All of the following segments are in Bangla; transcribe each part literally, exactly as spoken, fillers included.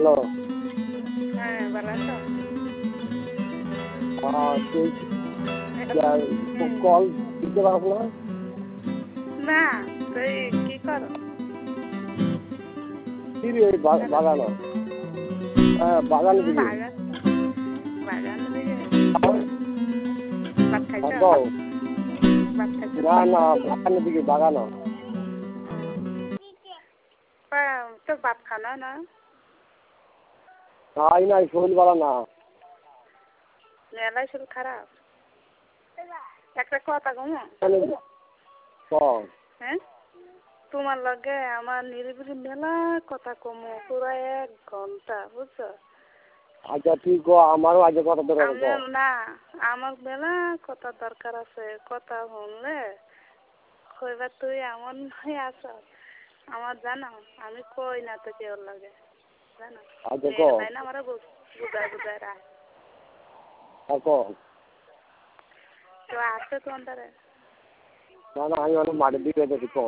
হ্যালো। হ্যাঁ, ভালো আছো? হ্যাঁ, তুই হুম। কল দিতে পারবো না? না, তুই কি করো? কি রে ওই বা- বাগানো? হ্যাঁ, বাগান হুম, দিকে। বাগান বাগান দিকে ভাত খাইছ? হ্যাঁ, কও। ভাত খাইছ? না না বাগানের দিকে বাগানো। তো ভাত খানা না? নাই নাই শরীর ভালো না। মেলাই শরীর খারাপ। একটা কথা কমো? কও। হ্যাঁ, তোমার লগে আমার নিরিবিলি মেলা কথা কমো পুরো এক ঘন্টা বুঝছো? আচ্ছা তুই ক, আমারও আজ কথা দরকার ক। আমার না, আমার মেলা কথা দরকার আছে। কথা শুনলে কইবা তুই এমন হয়ে আছ আমার জানো আমি কই না তো কেউ লাগে জানো আচ্ছা ক। মেয়ের তাই না আমার বুঝায় বুঝায় রাখ হ্যাঁ, ক। তো আছে তো অন্তরে না না আমি অনেক মাঠের দিকে দেখি ক।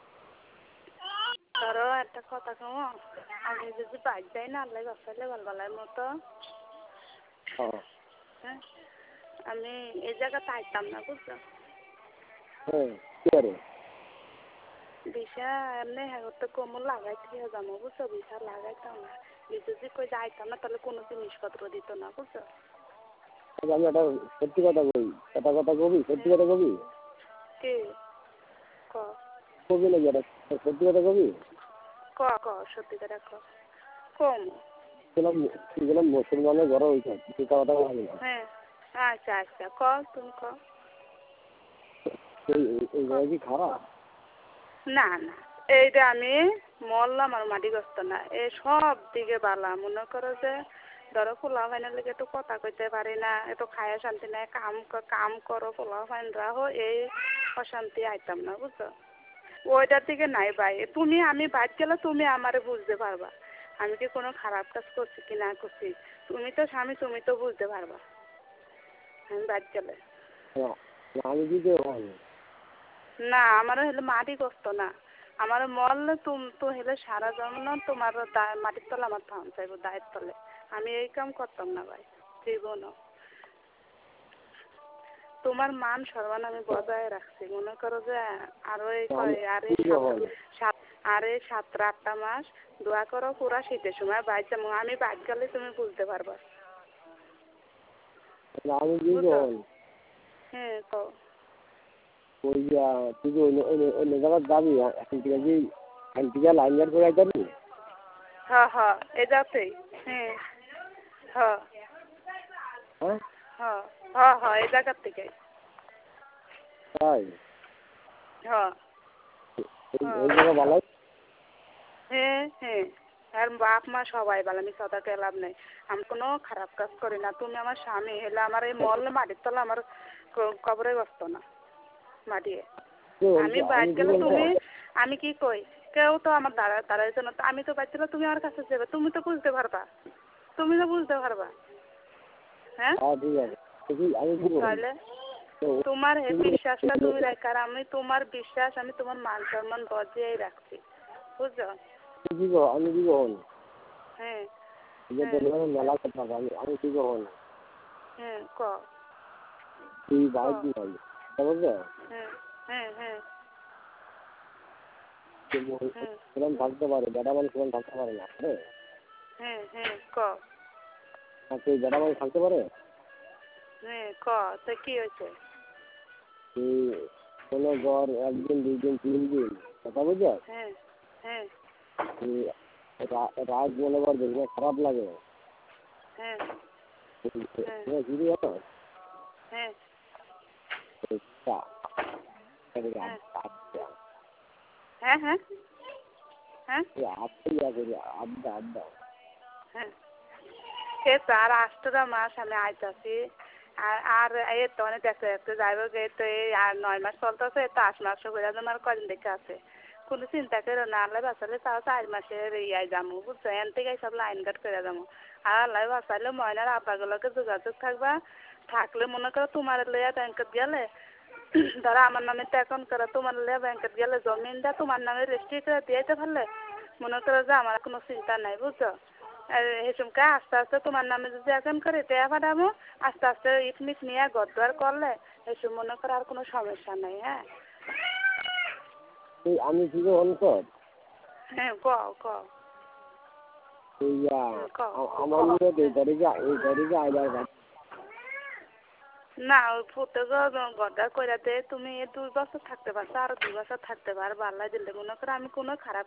ধরো একটা কথা কম আমি যদি বাইক যাই না আল্লাহ বাসাইলে ভালবালার মতো হ্যাঁ হ্যাঁ আমি এই জায়গাতে আইতাম না বুঝছো হ্যাঁ কি আরে বিষা এমনি হ্যাঁ তো কোমর লাগাইতে যাবো বুঝছো বিষা লাগাইতাম না যদি কই যাইতাম না তাহলে কোনো জিনিসপত্র দিত না বুঝছো আমি একটা সত্যি কথা কই, একটা কথা কবি, সত্যি কথা কবি। কি ক কবি নাকি একটা সত্যি কথা কবি? ক ক সত্যি করে ক কম গেলাম মুসলমানের ঘরে হয়েছে তুই কথা বলি না। হ্যাঁ আচ্ছা আচ্ছা ক তুমি ক এই জায়গায় কি খারাপ? না না এইটা আমি মরলাম আর মাটি গস্ত না এই সব দিকে বালা মনে করো যে ধরো পোলাও ফাইনাল লেগে একটু কথা কইতে পারি না একটু খায়া শান্তি নাই কাম কাম করো পোলাও ফাইন রাখো এই অশান্তি আইতাম না বুঝছো ওইটার দিকে নাই ভাই তুমি আমি বাইক গেলে তুমি আমারে বুঝতে পারবা আমি কি কোনো খারাপ কাজ করছি কি না করছি তুমি তো স্বামী তুমি তো বুঝতে পারবা আমি বাইক গেলে আমি দিতে না আমার হলে মাটি কষ্ট না আমার মরলে তুমি তো হলে সারা জন্ম তোমার মাটির তলে আমার থাম চাইবো দায়ের তলে আমি এই কাম করতাম না ভাই জীবনও তোমার মান সম্মান আমি বজায় রাখছি মনে করো যে আরো এই কয় আরে সাত আরে সাতটা আটটা মাস দোয়া করো পুরা শীতের সময় বাইক যাবো আমি বাইক গেলে তুমি বুঝতে পারবা হ্যাঁ তো ওই তুই যে অন্য জায়গায় যাবি এখন থেকে কি এখন থেকে লাইন গার্ড করে যাবি? হ্যাঁ হ্যাঁ এ যাতেই হ্যাঁ হ্যাঁ হ্যাঁ হ্যাঁ হ্যাঁ হ্যাঁ এই জায়গার থেকে তাই হ্যাঁ এই জায়গা ভালো হ্যাঁ হ্যাঁ আর বাপ মা সবাই ভালো আমি সদাকে লাভ নেই আমি কোনো খারাপ কাজ করি না তুমি আমার স্বামী হলে আমার এই মরলে মাটির তলা আমার কবরে বসত না মাটিয়ে আমি বাইক গেলে তুমি আমি কি কই কেউ তো আমার দাঁড়া দাঁড়াই জন্য আমি তো বাইক গেলে তুমি আমার কাছে যাবে তুমি তো বুঝতে পারবা তুমি তো বুঝতে পারবা হ্যাঁ তাহলে তোমার হে বিশ্বাসটা তুমি রাখ আর আমি তোমার বিশ্বাস আমি তোমার মান সম্মান বজায় রাখছি বুঝছো আমি দিব হ্যাঁ মেলা কথা আমি আমি দিব হ্যাঁ ক তুই বাইক দিবি বুঝছো হ্যাঁ হ্যাঁ হ্যাঁ সেরকম থাকতে পারে বেটা মানুষ সেরকম থাকতে পারে না হ্যাঁ হ্যাঁ ক তুই বেটা মানুষ থাকতে পারে হ্যাঁ ক তো কি হয়েছে কোনো ঘর একদিন দুই দিন তিন দিন কথা বুঝছো হ্যাঁ হ্যাঁ রাত মনে কর দেখলে খারাপ লাগে হ্যাঁ বুঝলি জানো হ্যাঁ হ্যাঁ হ্যাঁ হ্যাঁ আড্ডা আড্ডা হ্যাঁ সে তো আর আটটা মাস আমি আইতাছি আর আর এই তো অনেক দেখতে দেখতে যাইব যে তো এই আর নয় মাস চলতেছে তো আট মাস হয়ে যাবে আমার কদিন দেখে আছে কোনো চিন্তা করো না আল্লাহ বাঁচালে তাও চার মাসের ইয়াই যাবো বুঝছো এন থেকে সব লাইন কাট করে যাবো আর আল্লাহ বাঁচালে ময়নার আব্বাগুলোকে যোগাযোগ থাকবা থাকলে মনে করো তোমার লইয়া ব্যাংকত গেলে ধরো আমার নামে তো অ্যাকাউন্ট করা তোমার লইয়া ব্যাংকত গেলে জমিনটা তোমার নামে রেজিস্ট্রি করে দিয়েতে পারলে মনে করো যে আমার কোনো চিন্তা নাই বুঝছো আর হেসুমকে আস্তে আস্তে তোমার নামে যদি এখন করে টেয়া পাঠাবো আস্তে আস্তে ইট মিট নিয়ে গদ্দার করলে হেসুম মনে করে আর কোনো সমস্যা নেই হ্যাঁ এই আমি কি অন্তর হ্যাঁ কও কও ইয়া কও আমার মনে এই ঘরে যা এই ঘরে যা আইলার না ওই ফুটে গদ্দার কইরাতে তুমি দুই বছর থাকতে পারছো আরো দুই বছর থাকতে পারো আল্লাহ দিলে মনে করো আমি কোনো খারাপ